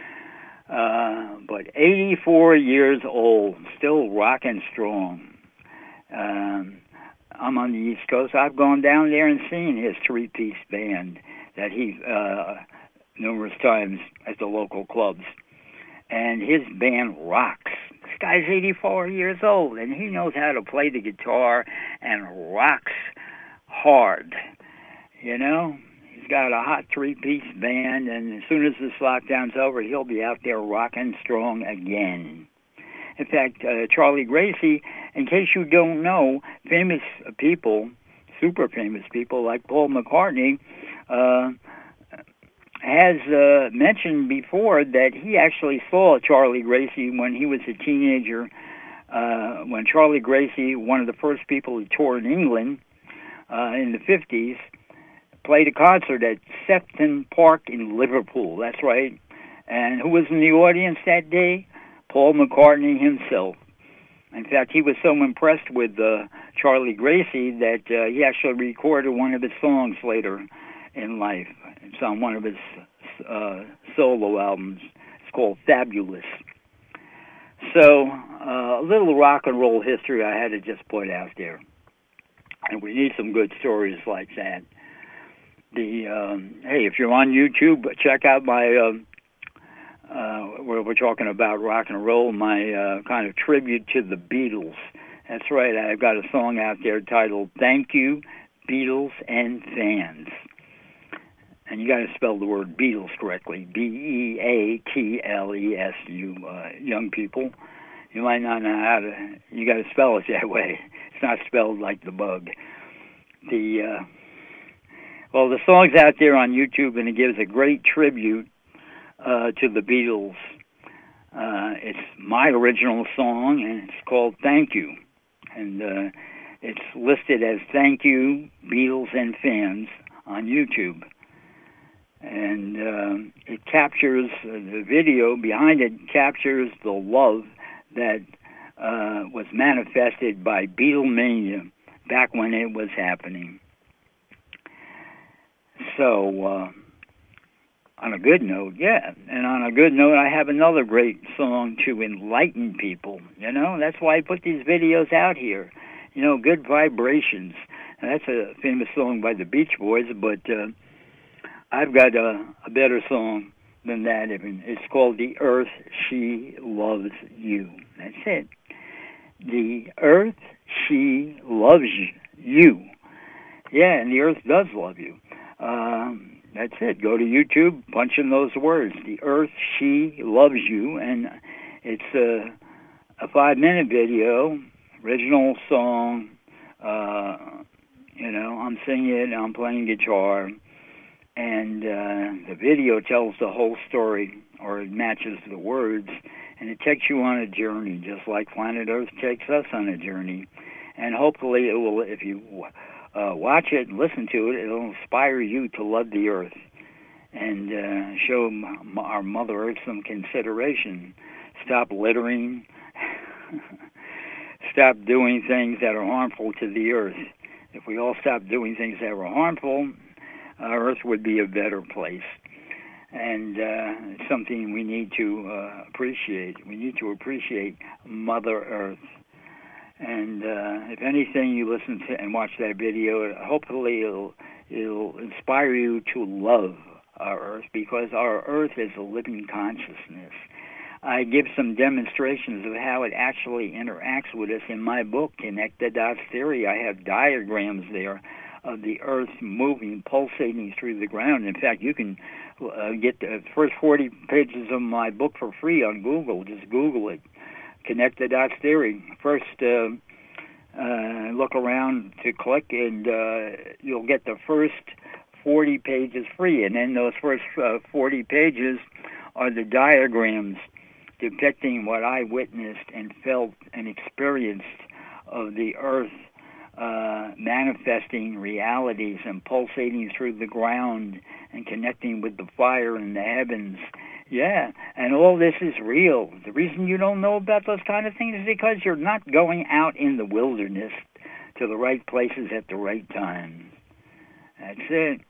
Uh, but eighty-four years old, still rocking strong. Um, I'm on the East Coast. I've gone down there and seen his three-piece band that he uh, numerous times at the local clubs. And his band rocks. This guy's eighty-four years old, and he knows how to play the guitar and rocks hard. You know, he's got a hot three-piece band, and as soon as this lockdown's over, he'll be out there rocking strong again. In fact, uh, Charlie Gracie, in case you don't know, famous people, super famous people like Paul McCartney, uh, has uh, mentioned before that he actually saw Charlie Gracie when he was a teenager, uh, when Charlie Gracie, one of the first people who toured in England uh, in the fifties, played a concert at Sefton Park in Liverpool. That's right. And who was in the audience that day? Paul McCartney himself. In fact, he was so impressed with uh, Charlie Gracie that uh, he actually recorded one of his songs later in life. It's on one of his uh, solo albums. It's called Fabulous. So, uh, a little rock and roll history I had to just put out there. And we need some good stories like that. The um, hey, if you're on YouTube, check out my, um, uh, where we're talking about rock and roll, my uh, kind of tribute to the Beatles. That's right, I've got a song out there titled Thank You, Beatles and Fans. And you got to spell the word Beatles correctly, B E A T L E S, you uh, young people. You might not know how to, you got to spell it that way. It's not spelled like the bug. The, uh, well, the song's out there on YouTube, and it gives a great tribute uh, to the Beatles. Uh, it's my original song, and it's called Thank You. And uh, it's listed as Thank You, Beatles and Fans on YouTube. And uh, it captures, uh, the video behind it captures the love that uh, was manifested by Beatlemania back when it was happening. So, uh, on a good note, yeah, and on a good note, I have another great song to enlighten people, you know? That's why I put these videos out here. You know, Good Vibrations. And that's a famous song by the Beach Boys, but uh, I've got a, a better song than that. It's called The Earth, She Loves You. That's it. The Earth, She Loves You. Yeah, and the Earth does love you. Um, that's it. Go to YouTube, punch in those words. The Earth, She Loves You. And it's a, a five-minute video, original song. Uh, you know, I'm singing, I'm playing guitar. And uh, the video tells the whole story, or it matches the words, and it takes you on a journey, just like Planet Earth takes us on a journey. And hopefully it will, if you uh, watch it and listen to it, it'll inspire you to love the Earth and uh, show m- our Mother Earth some consideration. Stop littering. Stop doing things that are harmful to the Earth. If we all stopped doing things that were harmful, our Earth would be a better place. And uh, it's something we need to uh, appreciate. We need to appreciate Mother Earth. And uh, if anything, you listen to and watch that video, hopefully it'll, it'll inspire you to love our Earth, because our Earth is a living consciousness. I give some demonstrations of how it actually interacts with us in my book, Connect the Dots Theory. I have diagrams there of the Earth moving, pulsating through the ground. In fact, you can uh, get the first forty pages of my book for free on Google. Just Google it. Connect the Dots Theory. First, uh, uh, look around to click, and uh, you'll get the first forty pages free. And then those first uh, forty pages are the diagrams depicting what I witnessed and felt and experienced of the Earth uh, manifesting realities and pulsating through the ground and connecting with the fire in the heavens. Yeah, and all this is real. The reason you don't know about those kind of things is because you're not going out in the wilderness to the right places at the right time. That's it.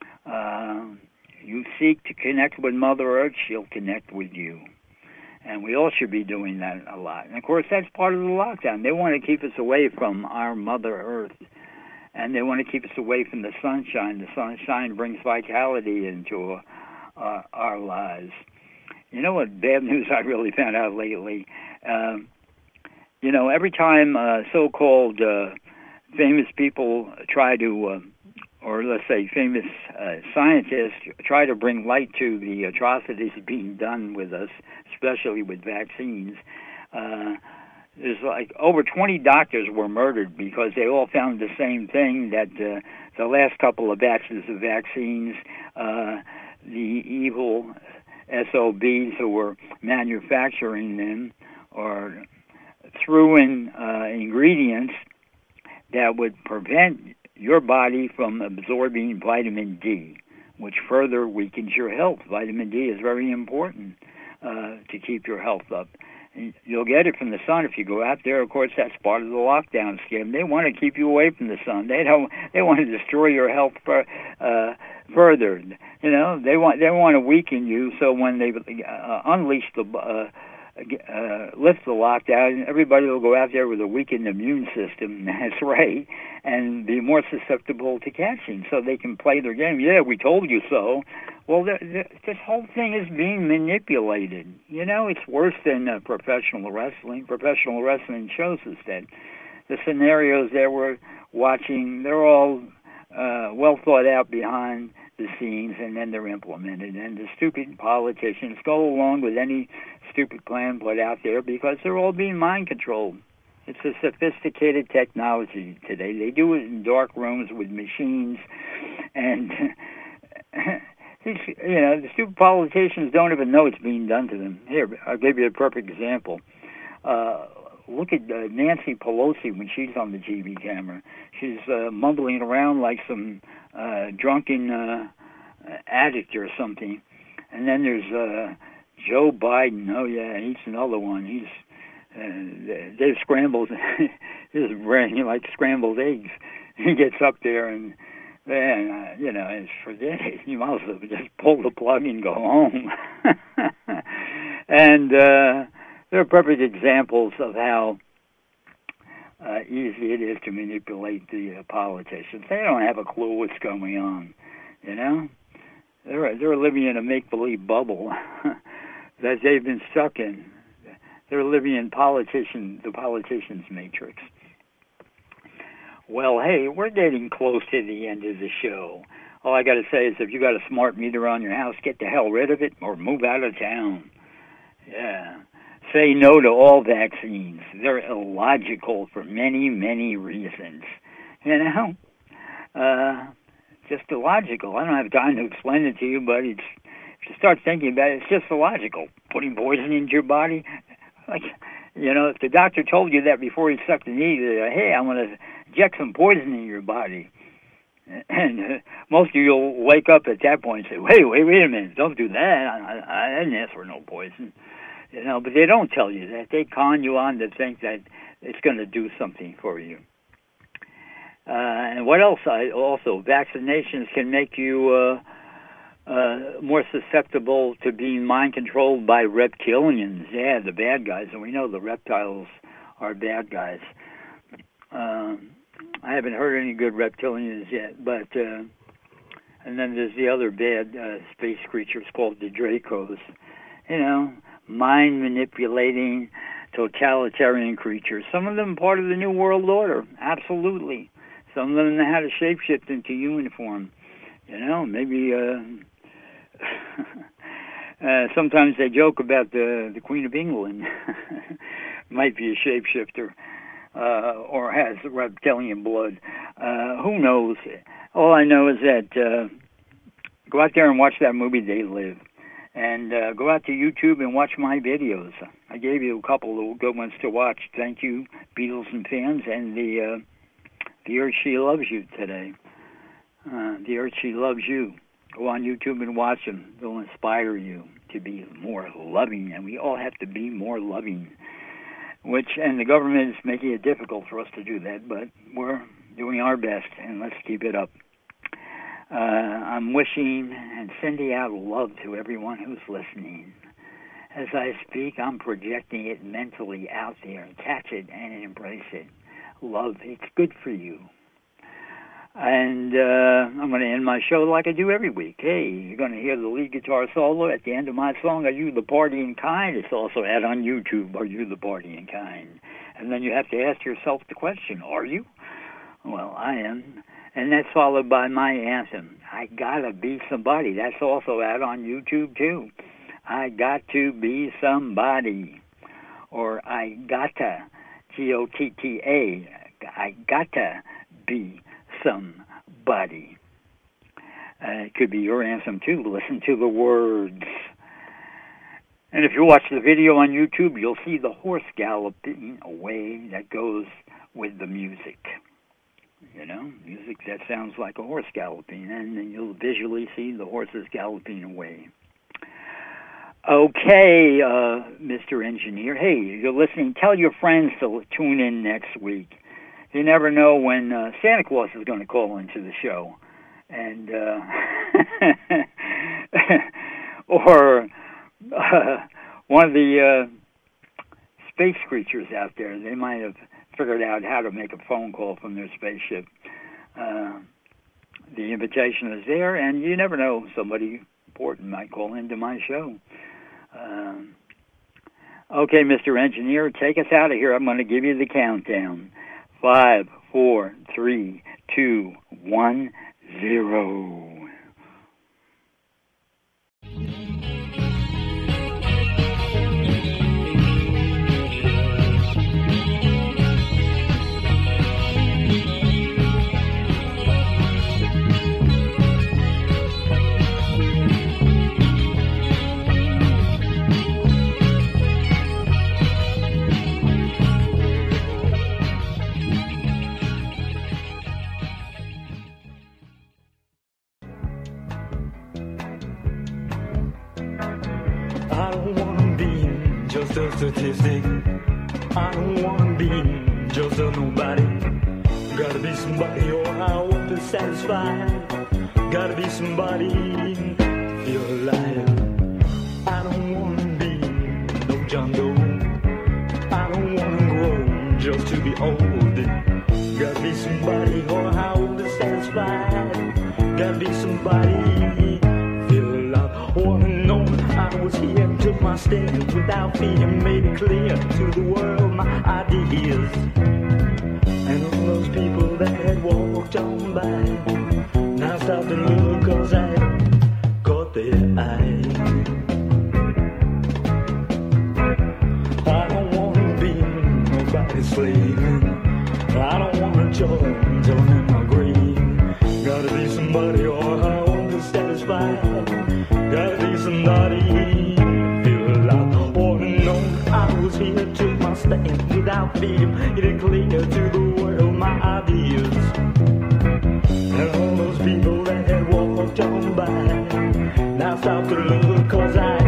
Uh, you seek to connect with Mother Earth, she'll connect with you. And we all should be doing that a lot. And, of course, that's part of the lockdown. They want to keep us away from our Mother Earth, and they want to keep us away from the sunshine. The sunshine brings vitality into uh, our lives. You know what bad news I really found out lately? Um, you know, every time uh, so-called uh, famous people try to, uh, or let's say famous uh, scientists try to bring light to the atrocities being done with us, especially with vaccines, uh, there's like over twenty doctors were murdered because they all found the same thing, that uh, the last couple of batches of vaccines, uh, the evil S O Bs who were manufacturing them or threw in uh, ingredients that would prevent your body from absorbing vitamin D, which further weakens your health. Vitamin D is very important uh, to keep your health up. And you'll get it from the sun if you go out there. Of course, that's part of the lockdown scheme. They want to keep you away from the sun. They don't. They want to destroy your health for, uh, further. You know, they want they want to weaken you. So when they uh, unleash the uh, uh, lift the lockdown, everybody will go out there with a weakened immune system. That's right, and be more susceptible to catching, so they can play their game. Yeah, we told you so. Well, the, the, this whole thing is being manipulated. You know, it's worse than uh, professional wrestling. Professional wrestling shows us that the scenarios that we're watching, they're all uh, well thought out behind the scenes, and then they're implemented. And the stupid politicians go along with any stupid plan put out there because they're all being mind controlled. It's a sophisticated technology today. They do it in dark rooms with machines, and these, you know, the stupid politicians don't even know it's being done to them. Here, I'll give you a perfect example. Uh, look at uh, Nancy Pelosi when she's on the T V camera. She's uh, mumbling around like some uh, drunken uh, addict or something. And then there's uh, Joe Biden. Oh, yeah, he's another one. He's uh, they've scrambled his brain like scrambled eggs. He gets up there and, man, uh, you know, it's forget it. You might as well just pull the plug and go home. And uh, there are perfect examples of how uh, easy it is to manipulate the uh, politicians. They don't have a clue what's going on, you know? They're, they're living in a make-believe bubble that they've been stuck in. They're living in politician, the politician's matrix. Well, hey, we're getting close to the end of the show. All I got to say is if you got a smart meter on your house, get the hell rid of it or move out of town. Yeah. Say no to all vaccines. They're illogical for many, many reasons. You know? Uh, just illogical. I don't have time to explain it to you, but it's, if you start thinking about it, it's just illogical. Putting poison into your body. Like, you know, if the doctor told you that before he sucked the needle, hey, I'm going to inject some poison in your body. And uh, most of you will wake up at that point and say, wait, wait, wait a minute, don't do that. I, I, I didn't ask for no poison. You know, but they don't tell you that. They con you on to think that it's going to do something for you. Uh, and what else? I also, vaccinations can make you uh, uh, more susceptible to being mind controlled by reptilians. Yeah, the bad guys, and we know the reptiles are bad guys. Um, I haven't heard any good reptilians yet, but uh, and then there's the other bad uh, space creatures called the Dracos. You know, mind manipulating, totalitarian creatures. Some of them part of the New World Order, absolutely. Some of them know how to shapeshift into human form. You know, maybe uh, uh, sometimes they joke about the the Queen of England might be a shapeshifter uh, or has reptilian blood. Uh, who knows? All I know is that uh, go out there and watch that movie, They Live. And uh, go out to YouTube and watch my videos. I gave you a couple of good ones to watch. Thank you, Beatles and fans, and the uh, the Earth She Loves You today. Uh, the Earth She Loves You. Go on YouTube and watch them. They'll inspire you to be more loving, and we all have to be more loving. Which, and the government is making it difficult for us to do that, but we're doing our best, and let's keep it up. Uh, I'm wishing and sending out love to everyone who's listening. As I speak, I'm projecting it mentally out there. Catch it and embrace it. Love, it's good for you. And uh, I'm going to end my show like I do every week. Hey, you're going to hear the lead guitar solo at the end of my song, Are You the Partying Kind? It's also out on YouTube, Are You the Partying Kind? And then you have to ask yourself the question, are you? Well, I am. And that's followed by my anthem, I Gotta Be Somebody. That's also out on YouTube, too. I got to be somebody. Or I gotta, G O T T A, I gotta be somebody. Uh, it could be your anthem, too. Listen to the words. And if you watch the video on YouTube, you'll see the horse galloping away that goes with the music. You know, music that sounds like a horse galloping, and then you'll visually see the horses galloping away. Okay, uh, Mister Engineer. Hey, you're listening. Tell your friends to tune in next week. You never know when uh, Santa Claus is going to call into the show. And, uh, or uh, one of the uh, space creatures out there, they might have figured out how to make a phone call from their spaceship. Uh, the invitation is there, and you never know, somebody important might call into my show. Um, okay, Mister Engineer, take us out of here. I'm going to give you the countdown. Five, four, three, two, one, zero. I don't wanna be just a statistic. I don't wanna be just a nobody. Gotta be somebody or I won't be satisfied. Gotta be somebody, feel alive. I don't wanna be no John Doe. I don't wanna grow just to be old. Gotta be somebody or I won't be satisfied. Gotta be somebody, feel alive. Wanna know I was here, took my stand without fear, made it clear to the world my ideas. And all those people that had walked on by now stop and look, cause I caught their eye. I don't wanna be nobody's slave. I don't wanna join, join in my grave. Gotta be somebody or I won't be satisfied. Gotta be somebody, feel alive. Wanna know I was here, took my stand without fear, made it clear to the world my ideas. And all stop to look, cause I